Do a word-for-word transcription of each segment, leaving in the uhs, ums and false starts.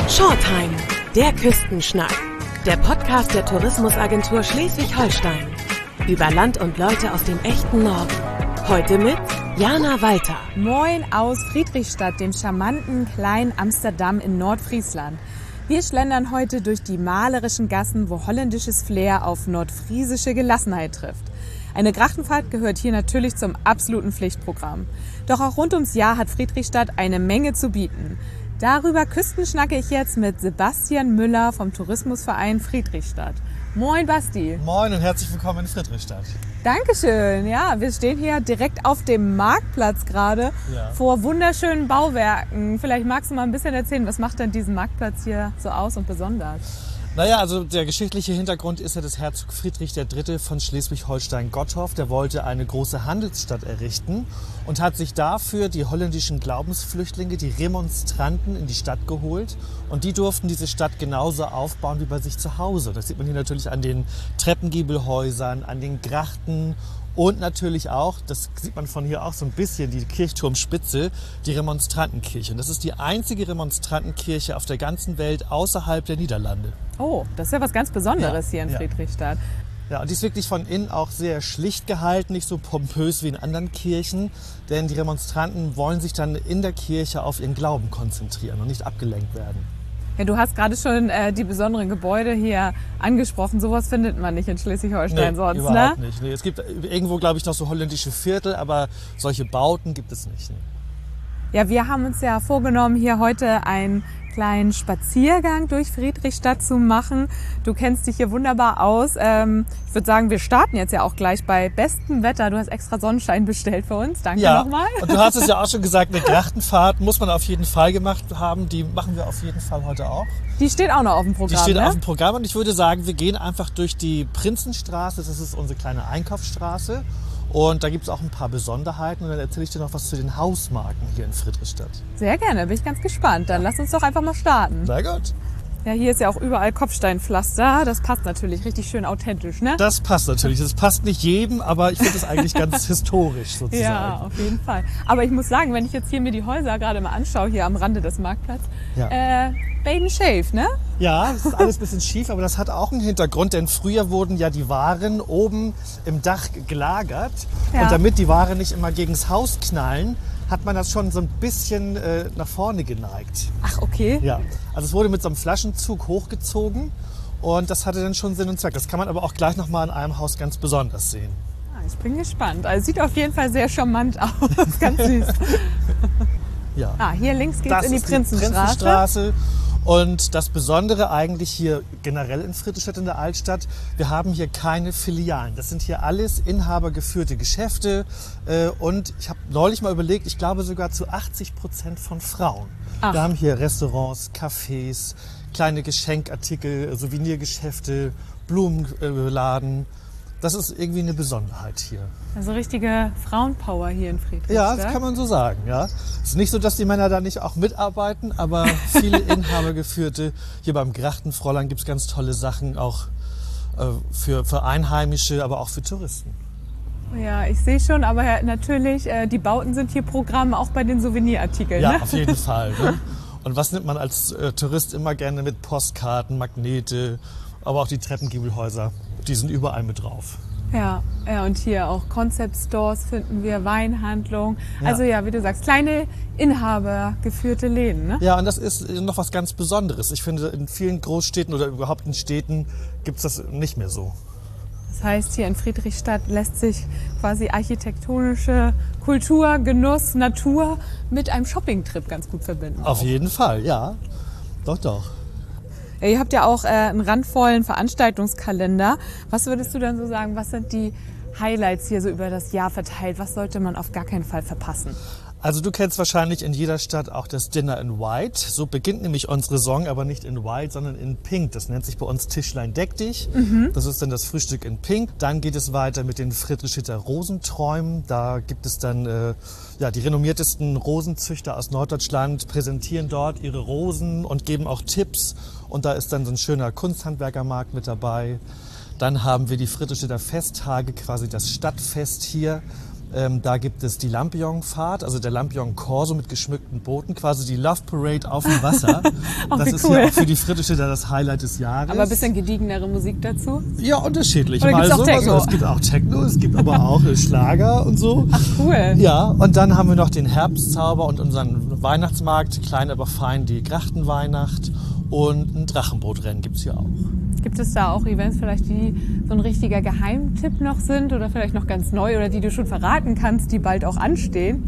Shortime, der Küstenschnack. Der Podcast der Tourismusagentur Schleswig-Holstein. Über Land und Leute aus dem echten Norden. Heute mit Jana Walter. Moin aus Friedrichstadt, dem charmanten kleinen Amsterdam in Nordfriesland. Wir schlendern heute durch die malerischen Gassen, wo holländisches Flair auf nordfriesische Gelassenheit trifft. Eine Grachtenfahrt gehört hier natürlich zum absoluten Pflichtprogramm. Doch auch rund ums Jahr hat Friedrichstadt eine Menge zu bieten. Darüber küstenschnacke ich jetzt mit Sebastian Müller vom Tourismusverein Friedrichstadt. Moin Basti. Moin und herzlich willkommen in Friedrichstadt. Dankeschön. Ja, wir stehen hier direkt auf dem Marktplatz gerade ja. vor wunderschönen Bauwerken. Vielleicht magst du mal ein bisschen erzählen, was macht denn diesen Marktplatz hier so aus und besonders? Naja, also der geschichtliche Hintergrund ist ja, dass Herzog Friedrich der Dritte von Schleswig-Holstein-Gottorf, der wollte eine große Handelsstadt errichten und hat sich dafür die holländischen Glaubensflüchtlinge, die Remonstranten, in die Stadt geholt. Und die durften diese Stadt genauso aufbauen wie bei sich zu Hause. Das sieht man hier natürlich an den Treppengiebelhäusern, an den Grachten. Und natürlich auch, das sieht man von hier auch so ein bisschen, die Kirchturmspitze, die Remonstrantenkirche. Und das ist die einzige Remonstrantenkirche auf der ganzen Welt außerhalb der Niederlande. Oh, das ist ja was ganz Besonderes ja, hier in ja. Friedrichstadt. Ja, und die ist wirklich von innen auch sehr schlicht gehalten, nicht so pompös wie in anderen Kirchen. Denn die Remonstranten wollen sich dann in der Kirche auf ihren Glauben konzentrieren und nicht abgelenkt werden. Ja, du hast gerade schon äh, die besonderen Gebäude hier angesprochen. Sowas findet man nicht in Schleswig-Holstein nee, sonst, überhaupt ne? nicht. Nee, es gibt irgendwo, glaube ich, noch so holländische Viertel, aber solche Bauten gibt es nicht. Ne? Ja, wir haben uns ja vorgenommen, hier heute einen kleinen Spaziergang durch Friedrichstadt zu machen. Du kennst dich hier wunderbar aus. Ähm, ich würde sagen, wir starten jetzt ja auch gleich bei bestem Wetter. Du hast extra Sonnenschein bestellt für uns. Danke ja, nochmal. Und du hast es ja auch schon gesagt, eine Grachtenfahrt muss man auf jeden Fall gemacht haben. Die machen wir auf jeden Fall heute auch. Die steht auch noch auf dem Programm, Die steht ne? auf dem Programm und ich würde sagen, wir gehen einfach durch die Prinzenstraße. Das ist unsere kleine Einkaufsstraße. Und da gibt es auch ein paar Besonderheiten und dann erzähle ich dir noch was zu den Hausmarken hier in Friedrichstadt. Sehr gerne, bin ich ganz gespannt. Dann lass uns doch einfach mal starten. Na gut. Ja, hier ist ja auch überall Kopfsteinpflaster. Das passt natürlich richtig schön authentisch, ne? Das passt natürlich. Das passt nicht jedem, aber ich finde es eigentlich ganz historisch sozusagen. Ja, auf jeden Fall. Aber ich muss sagen, wenn ich jetzt hier mir die Häuser gerade mal anschaue, hier am Rande des Marktplatzes, ja. äh, Baden Shave, ne? Ja, das ist alles ein bisschen schief, aber das hat auch einen Hintergrund, denn früher wurden ja die Waren oben im Dach gelagert ja. und damit die Waren nicht immer gegens Haus knallen, hat man das schon so ein bisschen äh, nach vorne geneigt. Ach, okay. Ja, also es wurde mit so einem Flaschenzug hochgezogen und das hatte dann schon Sinn und Zweck. Das kann man aber auch gleich noch mal in einem Haus ganz besonders sehen. Ah, ich bin gespannt. Also sieht auf jeden Fall sehr charmant aus, ganz süß. Ja. Ah, hier links geht's das in die ist Prinzenstraße. Die Prinzenstraße. Und das Besondere eigentlich hier generell in Friedrichstadt in der Altstadt, wir haben hier keine Filialen. Das sind hier alles inhabergeführte Geschäfte. Und ich habe neulich mal überlegt, ich glaube sogar zu achtzig Prozent von Frauen. Ach. Wir haben hier Restaurants, Cafés, kleine Geschenkartikel, Souvenirgeschäfte, Blumenladen. Das ist irgendwie eine Besonderheit hier. Also richtige Frauenpower hier in Friedrichstadt. Ja, das kann man so sagen. Ja. Es ist nicht so, dass die Männer da nicht auch mitarbeiten, aber viele Inhabergeführte. Hier beim Grachtenfräulein gibt es ganz tolle Sachen, auch äh, für, für Einheimische, aber auch für Touristen. Ja, ich sehe schon, aber natürlich, äh, die Bauten sind hier Programm, auch bei den Souvenirartikeln. Ja, ne? auf jeden Fall. Ne? Und was nimmt man als äh, Tourist immer gerne mit? Postkarten, Magnete, aber auch die Treppengiebelhäuser. Die sind überall mit drauf. Ja, ja, und hier auch Concept Stores finden wir, Weinhandlung. Ja. Also ja, wie du sagst, kleine inhabergeführte Läden. Ne? Ja, und das ist noch was ganz Besonderes. Ich finde, in vielen Großstädten oder überhaupt in Städten gibt es das nicht mehr so. Das heißt, hier in Friedrichstadt lässt sich quasi architektonische Kultur, Genuss, Natur mit einem Shoppingtrip ganz gut verbinden. Auf auch. jeden Fall, ja. Doch, doch. Ja, ihr habt ja auch äh, einen randvollen Veranstaltungskalender. Was würdest du dann so sagen, was sind die Highlights hier so über das Jahr verteilt? Was sollte man auf gar keinen Fall verpassen? Also du kennst wahrscheinlich in jeder Stadt auch das Dinner in White. So beginnt nämlich unsere Saison, aber nicht in White, sondern in Pink. Das nennt sich bei uns Tischlein deck dich. Mhm. Das ist dann das Frühstück in Pink. Dann geht es weiter mit den Friedrichstädter Rosenträumen. Da gibt es dann äh, ja, die renommiertesten Rosenzüchter aus Norddeutschland, präsentieren dort ihre Rosen und geben auch Tipps. Und da ist dann so ein schöner Kunsthandwerkermarkt mit dabei. Dann haben wir die Friedrichstädter Festtage, quasi das Stadtfest hier. Ähm, da gibt es die Lampion-Fahrt, also der Lampion-Corso mit geschmückten Booten, quasi die Love Parade auf dem Wasser. Oh, das wie ist cool. ja auch für die Friedrichstädter das Highlight des Jahres. Aber ein bisschen gediegenere Musik dazu? Ja, unterschiedlich. Oder gibt's auch sowas, Techno? Es gibt auch Techno, es gibt aber auch äh, Schlager und so. Ach, cool. Ja, und dann haben wir noch den Herbstzauber und unseren Weihnachtsmarkt, klein aber fein, die Grachtenweihnacht und ein Drachenbootrennen gibt's hier auch. Gibt es da auch Events vielleicht, die so ein richtiger Geheimtipp noch sind oder vielleicht noch ganz neu oder die du schon verraten kannst, die bald auch anstehen?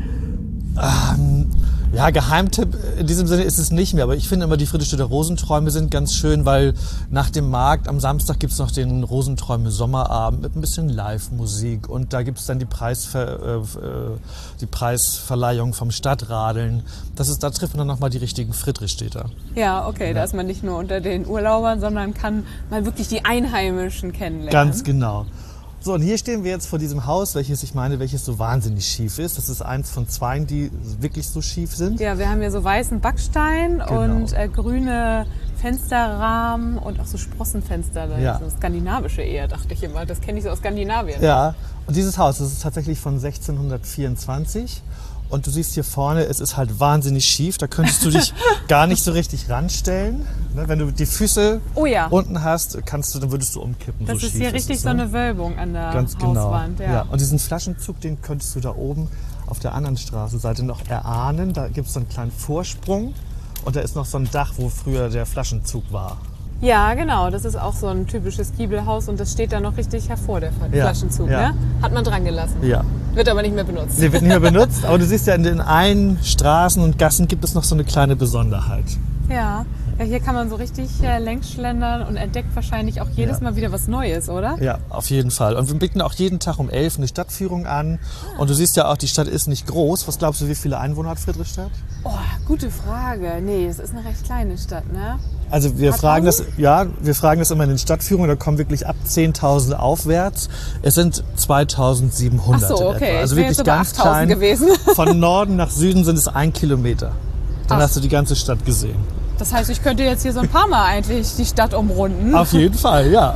Ähm, ja, Geheimtipp in diesem Sinne ist es nicht mehr, aber ich finde immer, die Friedrichstädter Rosenträume sind ganz schön, weil nach dem Markt am Samstag gibt's noch den Rosenträume Sommerabend mit ein bisschen Live-Musik und da gibt's dann die, Preisver äh, die Preisverleihung vom Stadtradeln. Das ist, da trifft man dann nochmal die richtigen Friedrichstädter. Ja, okay, Ja. da ist man nicht nur unter den Urlaubern, sondern kann mal wirklich die Einheimischen kennenlernen. Ganz genau. So, und hier stehen wir jetzt vor diesem Haus, welches ich meine, welches so wahnsinnig schief ist. Das ist eins von zwei, die wirklich so schief sind. Ja, wir haben hier so weißen Backstein Genau. und äh, grüne Fensterrahmen und auch so Sprossenfenster. Das Ja. ist so skandinavische eher, dachte ich immer. Das kenne ich so aus Skandinavien. Ja, und dieses Haus, das ist tatsächlich von sechzehnhundertvierundzwanzig. Und du siehst hier vorne, es ist halt wahnsinnig schief. Da könntest du dich gar nicht so richtig ranstellen. Ne, wenn du die Füße Oh ja. unten hast, kannst du, dann würdest du umkippen. Das so ist schief hier richtig es, so ne? eine Wölbung an der Ganz genau. Hauswand. Ja. Ja. Und diesen Flaschenzug, den könntest du da oben auf der anderen Straßenseite noch erahnen. Da gibt es so einen kleinen Vorsprung und da ist noch so ein Dach, wo früher der Flaschenzug war. Ja, genau. Das ist auch so ein typisches Giebelhaus und das steht da noch richtig hervor, der Ja, Flaschenzug. ja. Ne? Hat man dran gelassen. Ja. Wird aber nicht mehr benutzt. Der wird nicht mehr benutzt, aber du siehst ja, in den einen Straßen und Gassen gibt es noch so eine kleine Besonderheit. Ja. Ja, hier kann man so richtig äh, längs schlendern und entdeckt wahrscheinlich auch jedes Ja. Mal wieder was Neues, oder? Ja, auf jeden Fall. Und wir bieten auch jeden Tag um elf eine Stadtführung an. Und du siehst ja auch, die Stadt ist nicht groß. Was glaubst du, wie viele Einwohner hat Friedrichstadt? Oh, gute Frage. Nee, es ist eine recht kleine Stadt, ne? Also wir Hat fragen das, tausend? ja, wir fragen das immer in den Stadtführungen. Da kommen wirklich ab zehntausend aufwärts. Es sind zweitausendsiebenhundert Ach so, in okay. etwa. Also Ich wäre wirklich jetzt aber ganz achttausend klein. gewesen. Von Norden nach Süden sind es ein Kilometer. Dann Ach. hast du die ganze Stadt gesehen. Das heißt, ich könnte jetzt hier so ein paar Mal eigentlich die Stadt umrunden. Auf jeden Fall, ja.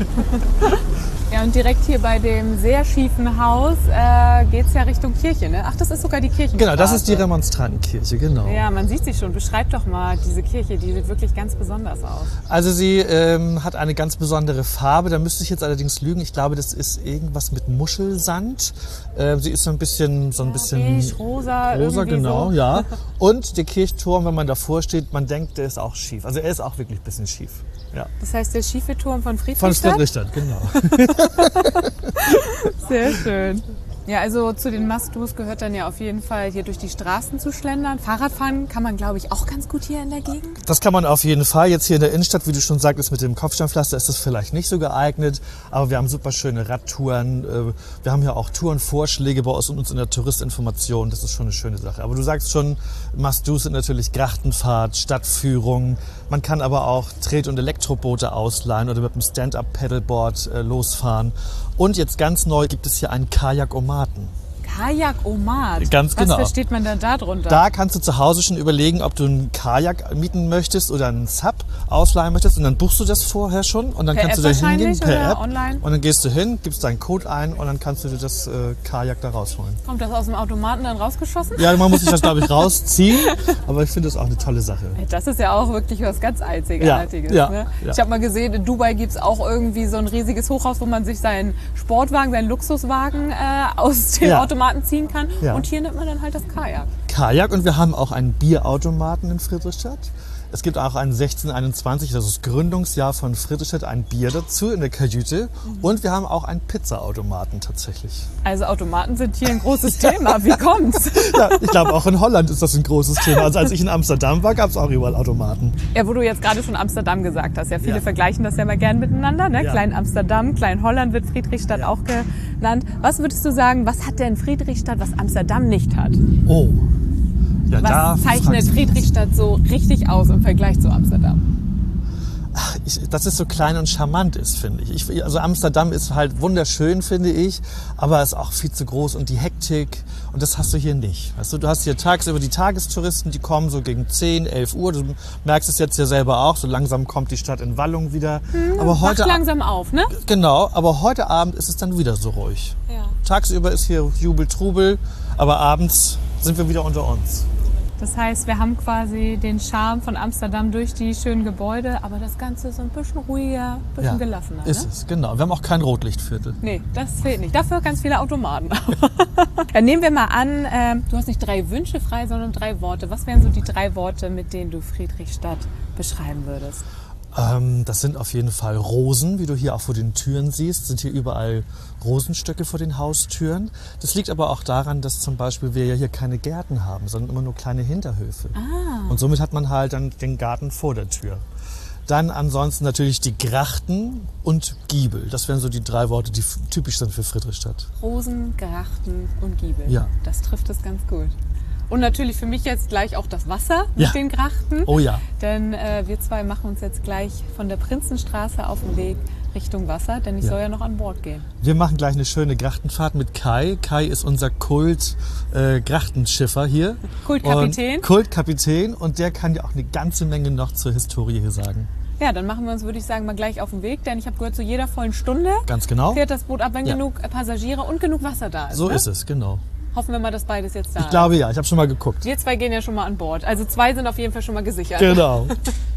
Ja, und direkt hier bei dem sehr schiefen Haus äh, geht es ja Richtung Kirche, ne? Ach, das ist sogar die Kirche. Genau, das ist die Remonstrantenkirche, genau. Ja, man sieht sie schon. Beschreib doch mal diese Kirche, die sieht wirklich ganz besonders aus. Also sie ähm, hat eine ganz besondere Farbe, da müsste ich jetzt allerdings lügen. Ich glaube, das ist irgendwas mit Muschelsand. Ähm, sie ist so ein bisschen, so ein bisschen Beige, rosa, rosa, irgendwie genau, so. ja. Und der Kirchturm, wenn man davor steht, man denkt, der ist auch schief. Also er ist auch wirklich ein bisschen schief. Ja. Das heißt, der schiefe Turm von Von Friedrichstadt? Friedrichstadt, genau. Sehr schön. Ja, also zu den Must-Dos gehört dann ja auf jeden Fall hier durch die Straßen zu schlendern. Fahrradfahren kann man, glaube ich, auch ganz gut hier in der Gegend. Das kann man auf jeden Fall. Jetzt hier in der Innenstadt, wie du schon sagtest, mit dem Kopfsteinpflaster ist das vielleicht nicht so geeignet. Aber wir haben super schöne Radtouren. Wir haben ja auch Tourenvorschläge bei uns in der Touristinformation. Das ist schon eine schöne Sache. Aber du sagst schon, Must-Dos sind natürlich Grachtenfahrt, Stadtführung. Man kann aber auch Tret- und Elektroboote ausleihen oder mit einem Stand-Up-Paddleboard äh, losfahren. Und jetzt ganz neu gibt es hier einen Kajak-Omaten. Kajak-Omat. Ganz genau. Was versteht man denn da drunter? Da kannst du zu Hause schon überlegen, ob du einen Kajak mieten möchtest oder einen Sub ausleihen möchtest. Und dann buchst du das vorher schon. Und dann Per kannst App du da hingehen, wahrscheinlich per oder App. online? Und dann gehst du hin, gibst deinen Code ein und dann kannst du dir das äh, Kajak da rausholen. Kommt das aus dem Automaten dann rausgeschossen? Ja, man muss sich das, glaube ich, rausziehen. Aber ich finde das auch eine tolle Sache. Das ist ja auch wirklich was ganz Einzigartiges. Ja, ja, ne? ja. Ich habe mal gesehen, in Dubai gibt es auch irgendwie so ein riesiges Hochhaus, wo man sich seinen Sportwagen, seinen Luxuswagen äh, aus dem Ja. Automaten ziehen kann. Ja. Und hier nimmt man dann halt das Kajak. Kajak und wir haben auch einen Bierautomaten in Friedrichstadt. Es gibt auch ein sechzehnhunderteinundzwanzig, das ist das Gründungsjahr von Friedrichstadt, ein Bier dazu in der Kajüte. Und wir haben auch einen Pizzaautomaten tatsächlich. Also Automaten sind hier ein großes Thema. Wie kommt's? Ja, ich glaube auch in Holland ist das ein großes Thema. Also als ich in Amsterdam war, gab es auch überall Automaten. Ja, wo du jetzt gerade schon Amsterdam gesagt hast. Ja, viele Ja. vergleichen das ja mal gern miteinander. Ne? Ja. Klein Amsterdam, Klein Holland wird Friedrichstadt Ja. auch genannt. Was würdest du sagen, was hat denn Friedrichstadt, was Amsterdam nicht hat? Oh. Ja, da Was zeichnet fragst du mich. Friedrichstadt so richtig aus im Vergleich zu Amsterdam? Ich, dass es so klein und charmant ist, finde ich. ich. Also Amsterdam ist halt wunderschön, finde ich, aber es ist auch viel zu groß und die Hektik und das hast du hier nicht. Weißt du, du hast hier tagsüber die Tagestouristen, die kommen so gegen zehn, elf Uhr. Du merkst es jetzt ja selber auch, so langsam kommt die Stadt in Wallung wieder. Hm, aber heute macht langsam auf, ne? Genau, aber heute Abend ist es dann wieder so ruhig. Ja. Tagsüber ist hier Jubel, Trubel, aber abends sind wir wieder unter uns. Das heißt, wir haben quasi den Charme von Amsterdam durch die schönen Gebäude, aber das Ganze ist ein bisschen ruhiger, ein bisschen Ja, gelassener. ist Ne? es, genau. Wir haben auch kein Rotlichtviertel. Nee, das fehlt nicht. Dafür ganz viele Automaten. Dann nehmen wir mal an, äh, du hast nicht drei Wünsche frei, sondern drei Worte. Was wären so die drei Worte, mit denen du Friedrichstadt beschreiben würdest? Ähm, das sind auf jeden Fall Rosen, wie du hier auch vor den Türen siehst, sind hier überall Rosenstöcke vor den Haustüren. Das liegt aber auch daran, dass zum Beispiel wir ja hier keine Gärten haben, sondern immer nur kleine Hinterhöfe. Ah. Und somit hat man halt dann den Garten vor der Tür. Dann ansonsten natürlich die Grachten und Giebel. Das wären so die drei Worte, die f- typisch sind für Friedrichstadt. Rosen, Grachten und Giebel. Ja. Das trifft es ganz gut. Und natürlich für mich jetzt gleich auch das Wasser Ja. mit den Grachten. Oh ja. Denn äh, wir zwei machen uns jetzt gleich von der Prinzenstraße auf den Weg Richtung Wasser, denn ich Ja. soll ja noch an Bord gehen. Wir machen gleich eine schöne Grachtenfahrt mit Kai. Kai ist unser Kult-Grachtenschiffer hier. Kultkapitän. Und Kultkapitän und der kann ja auch eine ganze Menge noch zur Historie hier sagen. Ja, dann machen wir uns, würde ich sagen, mal gleich auf den Weg, denn ich habe gehört, zu jeder vollen Stunde Ganz genau. fährt das Boot ab, wenn Ja. genug Passagiere und genug Wasser da ist. So ne? ist es, genau. Hoffen wir mal, dass beides jetzt da Ich ist. glaube ja, ich habe schon mal geguckt. Wir zwei gehen ja schon mal an Bord. Also zwei sind auf jeden Fall schon mal gesichert. Genau.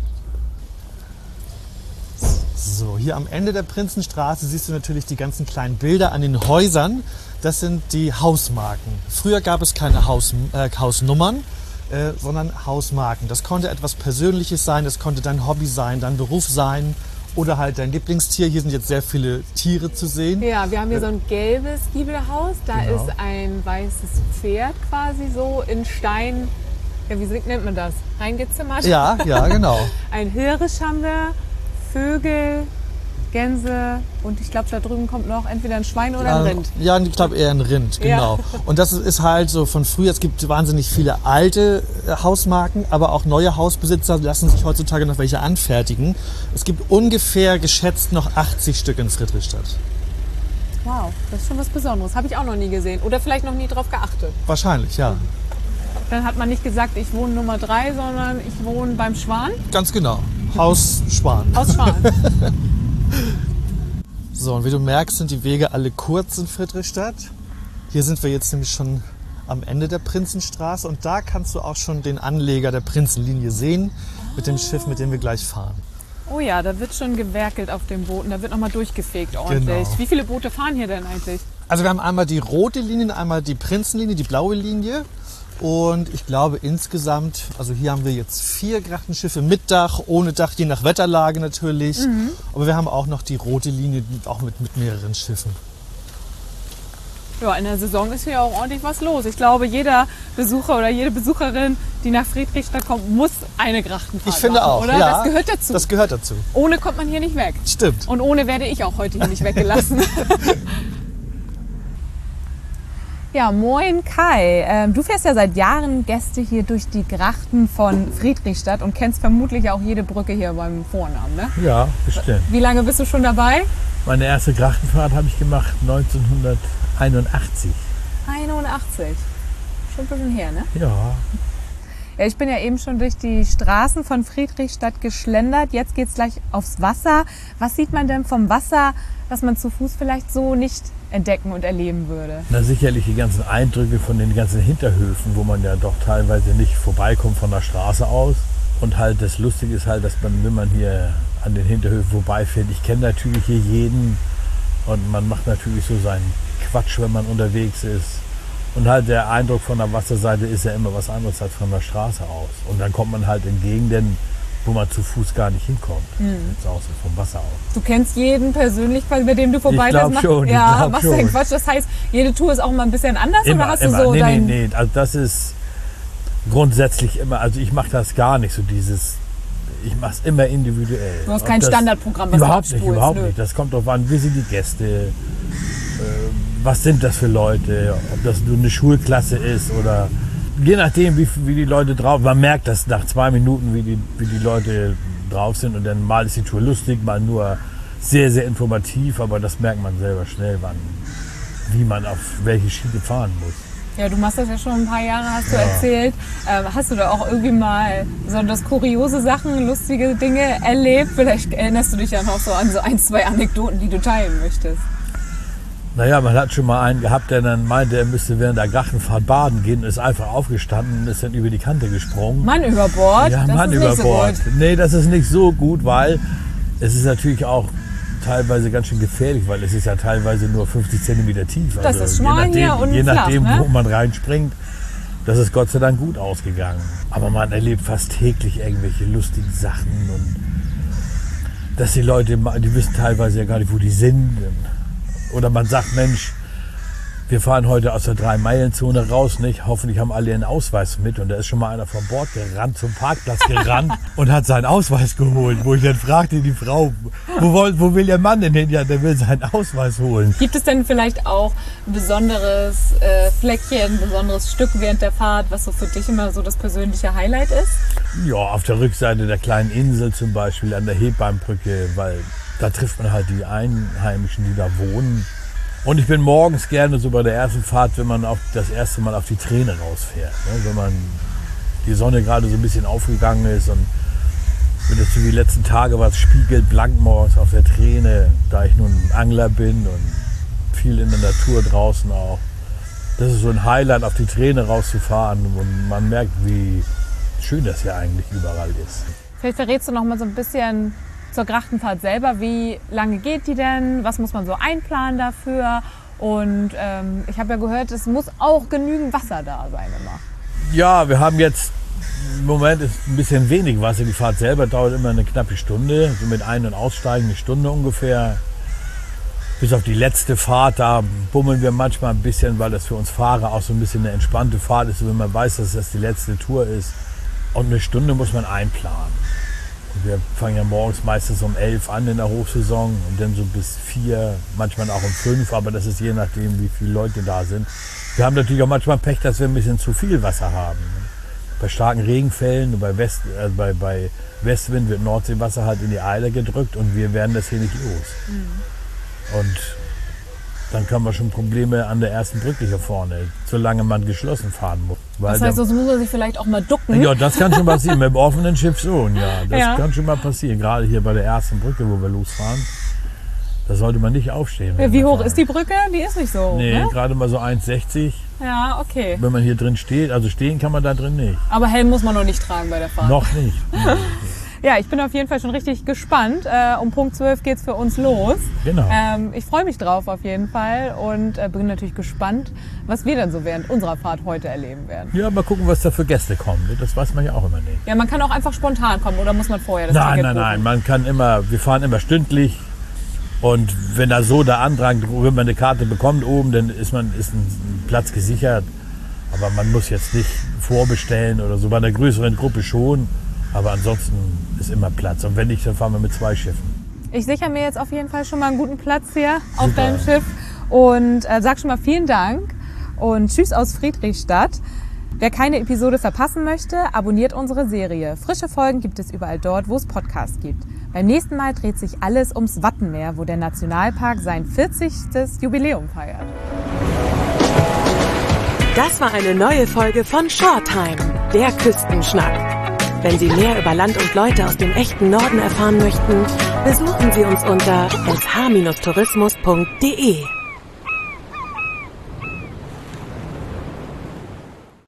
So, hier am Ende der Prinzenstraße siehst du natürlich die ganzen kleinen Bilder an den Häusern. Das sind die Hausmarken. Früher gab es keine Haus, äh, Hausnummern, äh, sondern Hausmarken. Das konnte etwas Persönliches sein, das konnte dein Hobby sein, dein Beruf sein oder halt dein Lieblingstier. Hier sind jetzt sehr viele Tiere zu sehen. Ja, wir haben hier so ein gelbes Giebelhaus. Da Genau. ist ein weißes Pferd quasi so in Stein, ja, wie nennt man das? Reingezimmert. Ja, ja, genau. Ein Hirsch haben wir, Vögel, Gänse und ich glaube, da drüben kommt noch entweder ein Schwein oder ein Rind. Ja, ich glaube eher ein Rind, genau. Ja. Und das ist halt so von früher, es gibt wahnsinnig viele alte äh, Hausmarken, aber auch neue Hausbesitzer lassen sich heutzutage noch welche anfertigen. Es gibt ungefähr geschätzt noch achtzig Stück in Friedrichstadt. Wow, das ist schon was Besonderes. Habe ich auch noch nie gesehen oder vielleicht noch nie drauf geachtet. Wahrscheinlich, ja. Dann hat man nicht gesagt, ich wohne Nummer drei, sondern ich wohne beim Schwan. Ganz genau. Haus Schwan. Aus Schwan. So, und wie du merkst, sind die Wege alle kurz in Friedrichstadt. Hier sind wir jetzt nämlich schon am Ende der Prinzenstraße und da kannst du auch schon den Anleger der Prinzenlinie sehen mit dem Schiff, mit dem wir gleich fahren. Oh ja, da wird schon gewerkelt auf den Booten. Da wird nochmal durchgefegt ordentlich. Genau. Wie viele Boote fahren hier denn eigentlich? Also wir haben einmal die rote Linie, einmal die Prinzenlinie, die blaue Linie. Und ich glaube insgesamt, also hier haben wir jetzt vier Grachtenschiffe mit Dach, ohne Dach, je nach Wetterlage natürlich. Mhm. Aber wir haben auch noch die rote Linie, auch mit, mit mehreren Schiffen. Ja, in der Saison ist hier auch ordentlich was los. Ich glaube, jeder Besucher oder jede Besucherin, die nach Friedrichstadt kommt, muss eine Grachtenfahrt Ich finde machen, auch, oder? ja. Das gehört dazu. Das gehört dazu. Ohne kommt man hier nicht weg. Stimmt. Und ohne werde ich auch heute hier nicht weggelassen. Ja, moin Kai. Ähm, du fährst ja seit Jahren Gäste hier durch die Grachten von Friedrichstadt und kennst vermutlich auch jede Brücke hier beim Vornamen, ne? Ja, bestimmt. Wie lange bist du schon dabei? Meine erste Grachtenfahrt habe ich gemacht neunzehnhunderteinundachtzig. einundachtzig. Schon ein bisschen her, ne? Ja, Ja, ich bin ja eben schon durch die Straßen von Friedrichstadt geschlendert. Jetzt geht's gleich aufs Wasser. Was sieht man denn vom Wasser, was man zu Fuß vielleicht so nicht entdecken und erleben würde? na sicherlich die ganzen Eindrücke von den ganzen Hinterhöfen, wo man ja doch teilweise nicht vorbeikommt von der Straße aus. Und halt das Lustige ist halt, dass man, wenn man hier an den Hinterhöfen vorbeifährt, ich kenne natürlich hier jeden und man macht natürlich so seinen Quatsch, wenn man unterwegs ist. Und halt der Eindruck von der Wasserseite ist ja immer was anderes als von der Straße aus. Und dann kommt man halt in Gegenden, wo man zu Fuß gar nicht hinkommt. Mhm. Jetzt außer vom Wasser aus. Du kennst jeden persönlich, bei dem du vorbeifährst. Ich glaub schon, ich ja, glaub machst du schon. den Quatsch. Das heißt, jede Tour ist auch mal ein bisschen anders Immer, oder hast immer. du so nee, dein... nee, nee, also das ist grundsätzlich immer, also ich mache das gar nicht so dieses, ich mache es immer individuell. Du hast Ob kein das- Standardprogramm, was Überhaupt du nicht, abspulst, überhaupt nö. nicht. Das kommt drauf an, wie sind die Gäste, äh, was sind das für Leute, ob das nur eine Schulklasse ist oder je nachdem, wie, wie die Leute drauf, man merkt das nach zwei Minuten, wie die, wie die Leute drauf sind. Und dann mal ist die Tour lustig, mal nur sehr, sehr informativ. Aber das merkt man selber schnell, wann, wie man auf welche Schiene fahren muss. Ja, du machst das ja schon ein paar Jahre, hast du Ja. erzählt. Ähm, hast du da auch irgendwie mal besonders kuriose Sachen, lustige Dinge erlebt? Vielleicht erinnerst du dich ja noch so an so ein, zwei Anekdoten, die du teilen möchtest. Naja, man hat schon mal einen gehabt, der dann meinte, er müsste während der Grachenfahrt baden gehen und ist einfach aufgestanden und ist dann über die Kante gesprungen. Mann über Bord? Ja, das Mann ist über nicht Bord. So gut. Nee, das ist nicht so gut, weil es ist natürlich auch teilweise ganz schön gefährlich, weil es ist ja teilweise nur fünfzig Zentimeter tief. Das Also ist schmal je nachdem, hier und je nachdem flach, ne? wo man reinspringt, das ist Gott sei Dank gut ausgegangen. Aber man erlebt fast täglich irgendwelche lustigen Sachen und dass die Leute, die wissen teilweise ja gar nicht, wo die sind. Oder man sagt, Mensch, wir fahren heute aus der drei-Meilen-Zone raus, nicht? Hoffentlich haben alle ihren Ausweis mit. Und da ist schon mal einer vom Bord gerannt, zum Parkplatz gerannt und hat seinen Ausweis geholt. Wo ich dann fragte die Frau, wo, wollt, wo will der Mann denn hin? Ja, der will seinen Ausweis holen. Gibt es denn vielleicht auch ein besonderes äh, Fleckchen, ein besonderes Stück während der Fahrt, was so für dich immer so das persönliche Highlight ist? Ja, auf der Rückseite der kleinen Insel zum Beispiel, an der Hebammenbrücke, weil da trifft man halt die Einheimischen, die da wohnen. Und ich bin morgens gerne so bei der ersten Fahrt, wenn man auf das erste Mal auf die Träne rausfährt. Ne? Wenn man die Sonne gerade so ein bisschen aufgegangen ist und wenn das so wie die letzten Tage war, es spiegelt blank morgens auf der Träne, da ich nun Angler bin und viel in der Natur draußen auch. Das ist so ein Highlight, auf die Träne rauszufahren und man merkt, wie schön das hier eigentlich überall ist. Vielleicht verrätst du noch mal so ein bisschen zur Grachtenfahrt selber. Wie lange geht die denn? Was muss man so einplanen dafür? Und ähm, ich habe ja gehört, es muss auch genügend Wasser da sein immer. Ja, wir haben jetzt, im Moment ist ein bisschen wenig Wasser. Die Fahrt selber dauert immer eine knappe Stunde, so mit Ein- und Aussteigen eine Stunde ungefähr. Bis auf die letzte Fahrt, da bummeln wir manchmal ein bisschen, weil das für uns Fahrer auch so ein bisschen eine entspannte Fahrt ist, wenn man weiß, dass das die letzte Tour ist. Und eine Stunde muss man einplanen. Wir fangen ja morgens meistens um elf an in der Hochsaison und dann so bis vier, manchmal auch um fünf, aber das ist je nachdem, wie viele Leute da sind. Wir haben natürlich auch manchmal Pech, dass wir ein bisschen zu viel Wasser haben. Bei starken Regenfällen, bei, West, äh, bei, bei Westwind wird Nordseewasser halt in die Eiler gedrückt und wir werden das hier nicht los. Mhm. Und dann kann man schon Probleme an der ersten Brücke hier vorne, solange man geschlossen fahren muss. Weil Das heißt, sonst muss man sich vielleicht auch mal ducken. ja, das kann schon passieren, mit dem offenen Schiff schon, ja. Das Ja. kann schon mal passieren, gerade hier bei der ersten Brücke, wo wir losfahren. Da sollte man nicht aufstehen. Ja, wie hoch ist die Brücke? Die ist nicht so hoch, Nee, ne? gerade mal so eins sechzig. Ja, okay. Wenn man hier drin steht, also stehen kann man da drin nicht. Aber Helm muss man noch nicht tragen bei der Fahrt. Noch nicht. Ja, ich bin auf jeden Fall schon richtig gespannt. Äh, um Punkt zwölf geht's für uns los. Genau. Ähm, ich freue mich drauf auf jeden Fall und äh, bin natürlich gespannt, was wir dann so während unserer Fahrt heute erleben werden. Ja, mal gucken, was da für Gäste kommen. Das weiß man ja auch immer nicht. Ja, man kann auch einfach spontan kommen oder muss man vorher das Nein, Ticket nein, buchen? nein. Man kann immer, wir fahren immer stündlich. Und wenn da so der Andrang, wenn man eine Karte bekommt oben, dann ist man ist ein Platz gesichert. Aber man muss jetzt nicht vorbestellen oder so. Bei einer größeren Gruppe schon. Aber ansonsten ist immer Platz. Und wenn nicht, dann fahren wir mit zwei Schiffen. Ich sichere mir jetzt auf jeden Fall schon mal einen guten Platz hier auf Super. deinem Schiff und äh, sag schon mal vielen Dank und tschüss aus Friedrichstadt. Wer keine Episode verpassen möchte, abonniert unsere Serie. Frische Folgen gibt es überall dort, wo es Podcasts gibt. Beim nächsten Mal dreht sich alles ums Wattenmeer, wo der Nationalpark sein vierzigstes Jubiläum feiert. Das war eine neue Folge von Shoretime, der Küstenschnack. Wenn Sie mehr über Land und Leute aus dem echten Norden erfahren möchten, besuchen Sie uns unter s h tourismus punkt d e.